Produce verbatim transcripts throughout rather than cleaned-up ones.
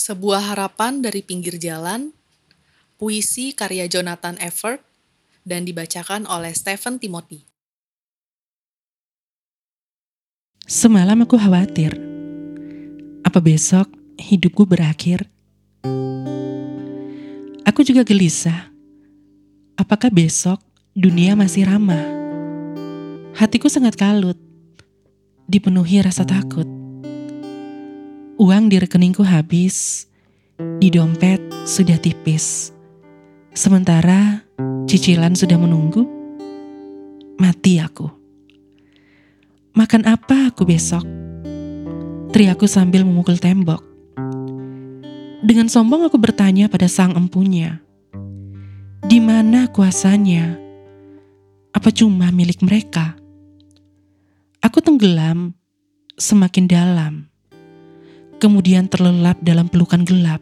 Sebuah harapan dari pinggir jalan, puisi karya Jonathan Evert, dan dibacakan oleh Stephen Timothy. Semalam aku khawatir, apa besok hidupku berakhir? Aku juga gelisah, apakah besok dunia masih ramah? Hatiku sangat kalut, dipenuhi rasa takut. Uang di rekeningku habis, di dompet sudah tipis. Sementara cicilan sudah menunggu, mati aku. Makan apa aku besok? Teriakku sambil memukul tembok. Dengan sombong aku bertanya pada sang empunya, di mana kuasanya? Apa cuma milik mereka? Aku tenggelam semakin dalam, kemudian terlelap dalam pelukan gelap.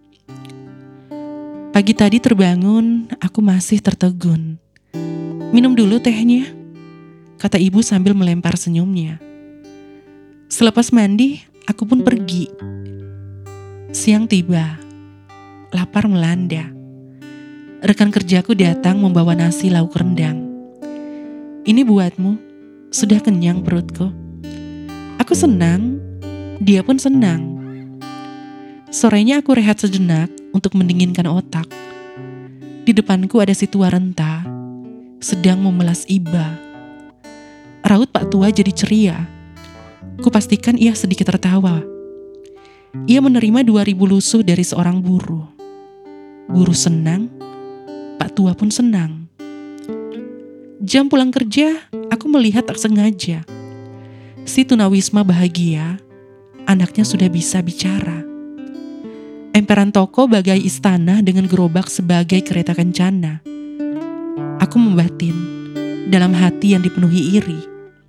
Pagi tadi terbangun, aku masih tertegun. Minum dulu tehnya, kata ibu sambil melempar senyumnya. Selepas mandi, aku pun pergi. Siang tiba, lapar melanda. Rekan kerjaku datang membawa nasi lauk rendang. Ini buatmu, sudah kenyang perutku. Aku senang, dia pun senang. Sorenya aku rehat sejenak untuk mendinginkan otak. Di depanku ada si tua renta, sedang memelas iba. Raut Pak Tua jadi ceria. Kupastikan ia sedikit tertawa. Ia menerima dua ribu lusuh dari seorang buruh. Buruh senang, Pak Tua pun senang. Jam pulang kerja, aku melihat tak sengaja. Si tunawisma bahagia, anaknya sudah bisa bicara. Emperan toko bagai istana dengan gerobak sebagai kereta kencana. Aku membatin dalam hati yang dipenuhi iri.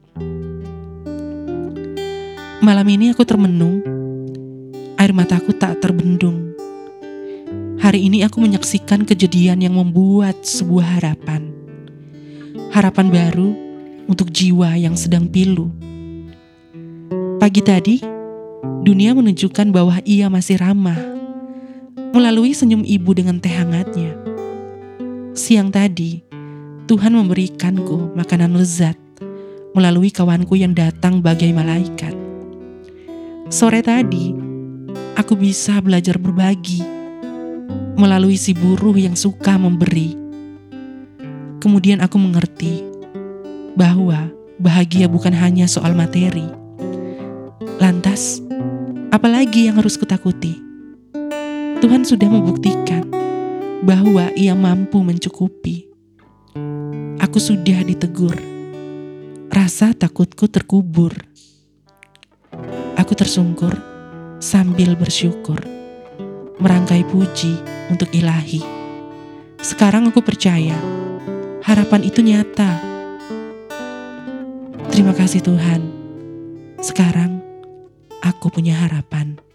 Malam ini aku termenung, air mataku tak terbendung. Hari ini aku menyaksikan kejadian yang membuat sebuah harapan. Harapan baru untuk jiwa yang sedang pilu. Pagi tadi, dunia menunjukkan bahwa ia masih ramah, melalui senyum ibu dengan teh hangatnya. Siang tadi, Tuhan memberikanku makanan lezat, melalui kawanku yang datang bagai malaikat. Sore tadi, aku bisa belajar berbagi, melalui si buruh yang suka memberi. Kemudian aku mengerti bahwa bahagia bukan hanya soal materi. Lantas, apalagi yang harus kutakuti? Tuhan sudah membuktikan bahwa Ia mampu mencukupi. Aku sudah ditegur. Rasa takutku terkubur. Aku tersungkur sambil bersyukur, merangkai puji untuk Ilahi. Sekarang aku percaya harapan itu nyata. Terima kasih Tuhan. Sekarang aku punya harapan.